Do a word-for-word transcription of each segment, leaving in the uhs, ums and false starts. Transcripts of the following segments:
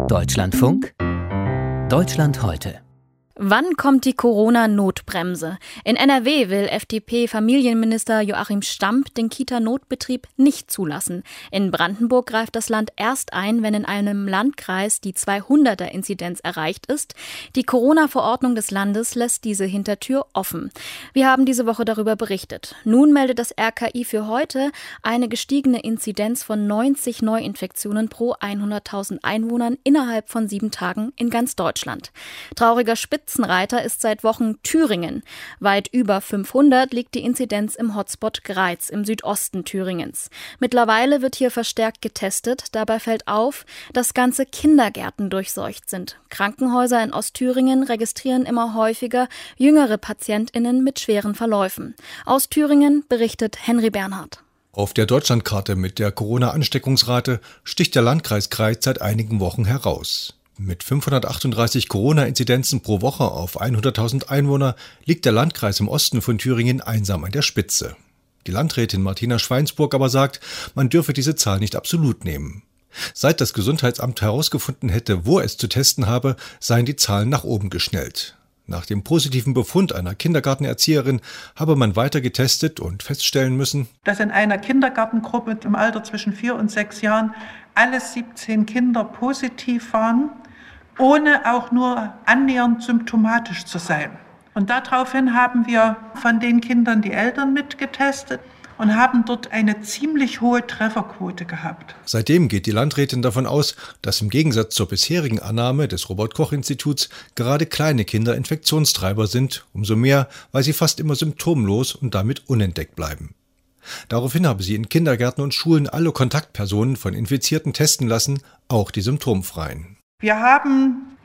Deutschlandfunk Deutschland heute. Wann kommt die Corona-Notbremse? In N R W will F D P-Familienminister Joachim Stamp den Kita-Notbetrieb nicht zulassen. In Brandenburg greift das Land erst ein, wenn in einem Landkreis die zweihunderter-Inzidenz erreicht ist. Die Corona-Verordnung des Landes lässt diese Hintertür offen. Wir haben diese Woche darüber berichtet. Nun meldet das R K I für heute eine gestiegene Inzidenz von neunzig Neuinfektionen pro hunderttausend Einwohnern innerhalb von sieben Tagen in ganz Deutschland. Trauriger Spitzenreiter Spitzenreiter ist seit Wochen Thüringen. Weit über fünfhundert liegt die Inzidenz im Hotspot Greiz im Südosten Thüringens. Mittlerweile wird hier verstärkt getestet. Dabei fällt auf, dass ganze Kindergärten durchseucht sind. Krankenhäuser in Ostthüringen registrieren immer häufiger jüngere PatientInnen mit schweren Verläufen. Aus Thüringen berichtet Henry Bernhard. Auf der Deutschlandkarte mit der Corona-Ansteckungsrate sticht der Landkreis Greiz seit einigen Wochen heraus. Mit fünfhundertachtunddreißig Corona-Inzidenzen pro Woche auf hunderttausend Einwohner liegt der Landkreis im Osten von Thüringen einsam an der Spitze. Die Landrätin Martina Schweinsburg aber sagt, man dürfe diese Zahl nicht absolut nehmen. Seit das Gesundheitsamt herausgefunden hätte, wo es zu testen habe, seien die Zahlen nach oben geschnellt. Nach dem positiven Befund einer Kindergartenerzieherin habe man weiter getestet und feststellen müssen, dass in einer Kindergartengruppe im Alter zwischen vier und sechs Jahren alle siebzehn Kinder positiv waren, ohne auch nur annähernd symptomatisch zu sein. Und daraufhin haben wir von den Kindern die Eltern mitgetestet und haben dort eine ziemlich hohe Trefferquote gehabt. Seitdem geht die Landrätin davon aus, dass im Gegensatz zur bisherigen Annahme des Robert-Koch-Instituts gerade kleine Kinder Infektionstreiber sind, umso mehr, weil sie fast immer symptomlos und damit unentdeckt bleiben. Daraufhin habe sie in Kindergärten und Schulen alle Kontaktpersonen von Infizierten testen lassen, auch die symptomfreien. Wir haben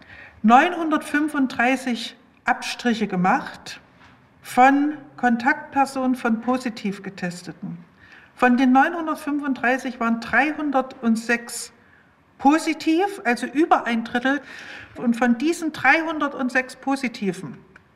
neunhundertfünfunddreißig Abstriche gemacht von Kontaktpersonen von positiv Getesteten. Von den neunhundertfünfunddreißig waren dreihundertsechs positiv, also über ein Drittel. Und von diesen dreihundertsechs Positiven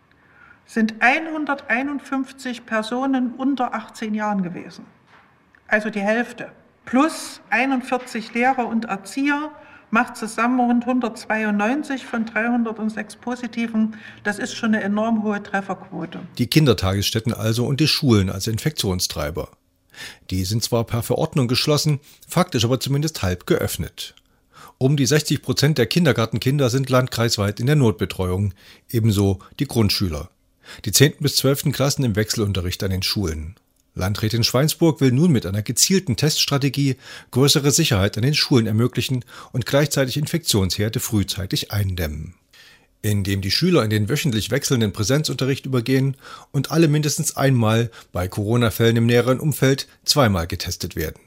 sind hunderteinundfünfzig Personen unter achtzehn Jahren gewesen. Also die Hälfte. Plus einundvierzig Lehrer und Erzieher macht zusammen rund hundertzweiundneunzig von dreihundertsechs Positiven. Das ist schon eine enorm hohe Trefferquote. Die Kindertagesstätten also und die Schulen als Infektionstreiber. Die sind zwar per Verordnung geschlossen, faktisch aber zumindest halb geöffnet. Um die sechzig Prozent der Kindergartenkinder sind landkreisweit in der Notbetreuung, ebenso die Grundschüler. Die zehnten bis zwölften Klassen im Wechselunterricht an den Schulen. Landrätin Schweinsburg will nun mit einer gezielten Teststrategie größere Sicherheit an den Schulen ermöglichen und gleichzeitig Infektionsherde frühzeitig eindämmen. Indem die Schüler in den wöchentlich wechselnden Präsenzunterricht übergehen und alle mindestens einmal, bei Corona-Fällen im näheren Umfeld, zweimal getestet werden.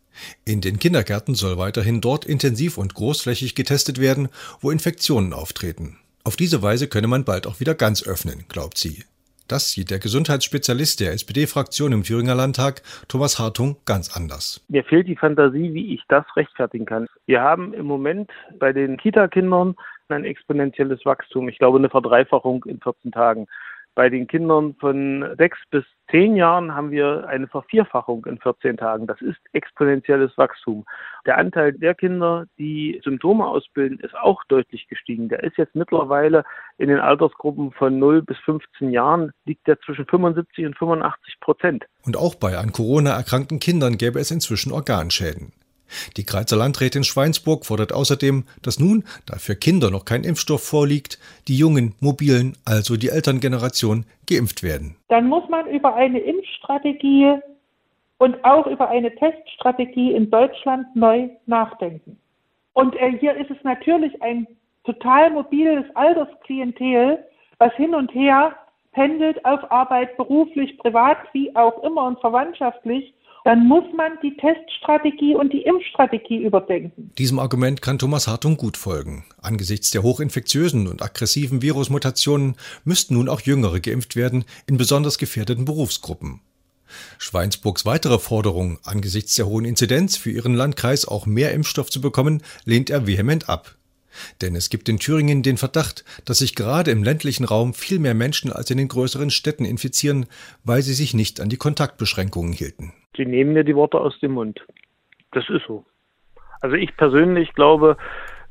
In den Kindergärten soll weiterhin dort intensiv und großflächig getestet werden, wo Infektionen auftreten. Auf diese Weise könne man bald auch wieder ganz öffnen, glaubt sie. Das sieht der Gesundheitsspezialist der S P D-Fraktion im Thüringer Landtag, Thomas Hartung, ganz anders. Mir fehlt die Fantasie, wie ich das rechtfertigen kann. Wir haben im Moment bei den Kita-Kindern ein exponentielles Wachstum. Ich glaube, eine Verdreifachung in vierzehn Tagen. Bei den Kindern von sechs bis zehn Jahren haben wir eine Vervierfachung in vierzehn Tagen. Das ist exponentielles Wachstum. Der Anteil der Kinder, die Symptome ausbilden, ist auch deutlich gestiegen. Der ist jetzt mittlerweile in den Altersgruppen von null bis fünfzehn Jahren, liegt der zwischen fünfundsiebzig und fünfundachtzig Prozent. Und auch bei an Corona erkrankten Kindern gäbe es inzwischen Organschäden. Die Greizer Landrätin Schweinsburg fordert außerdem, dass nun, da für Kinder noch kein Impfstoff vorliegt, die jungen, mobilen, also die Elterngeneration, geimpft werden. Dann muss man über eine Impfstrategie und auch über eine Teststrategie in Deutschland neu nachdenken. Und äh, hier ist es natürlich ein total mobiles Altersklientel, was hin und her pendelt auf Arbeit, beruflich, privat, wie auch immer und verwandtschaftlich. Dann muss man die Teststrategie und die Impfstrategie überdenken. Diesem Argument kann Thomas Hartung gut folgen. Angesichts der hochinfektiösen und aggressiven Virusmutationen müssten nun auch Jüngere geimpft werden, in besonders gefährdeten Berufsgruppen. Schweinsburgs weitere Forderung, angesichts der hohen Inzidenz für ihren Landkreis auch mehr Impfstoff zu bekommen, lehnt er vehement ab. Denn es gibt in Thüringen den Verdacht, dass sich gerade im ländlichen Raum viel mehr Menschen als in den größeren Städten infizieren, weil sie sich nicht an die Kontaktbeschränkungen hielten. Sie nehmen mir die Worte aus dem Mund. Das ist so. Also ich persönlich glaube,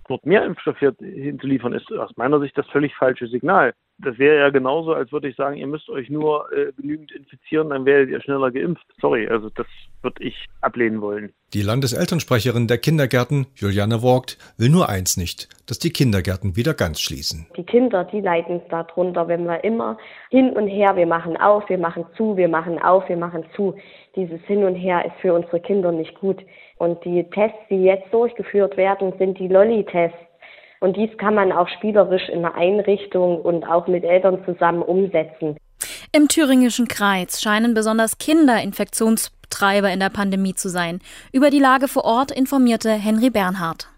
dort mehr Impfstoff hier hinzuliefern, ist aus meiner Sicht das völlig falsche Signal. Das wäre ja genauso, als würde ich sagen, ihr müsst euch nur äh, genügend infizieren, dann werdet ihr schneller geimpft. Sorry, also das würde ich ablehnen wollen. Die Landeselternsprecherin der Kindergärten, Juliane Vogt, will nur eins nicht, dass die Kindergärten wieder ganz schließen. Die Kinder, die leiden darunter, wenn wir immer hin und her, wir machen auf, wir machen zu, wir machen auf, wir machen zu. Dieses Hin und Her ist für unsere Kinder nicht gut. Und die Tests, die jetzt durchgeführt werden, sind die Lolli-Tests. Und dies kann man auch spielerisch in einer Einrichtung und auch mit Eltern zusammen umsetzen. Im thüringischen Kreis scheinen besonders Kinder Infektionstreiber in der Pandemie zu sein. Über die Lage vor Ort informierte Henry Bernhard.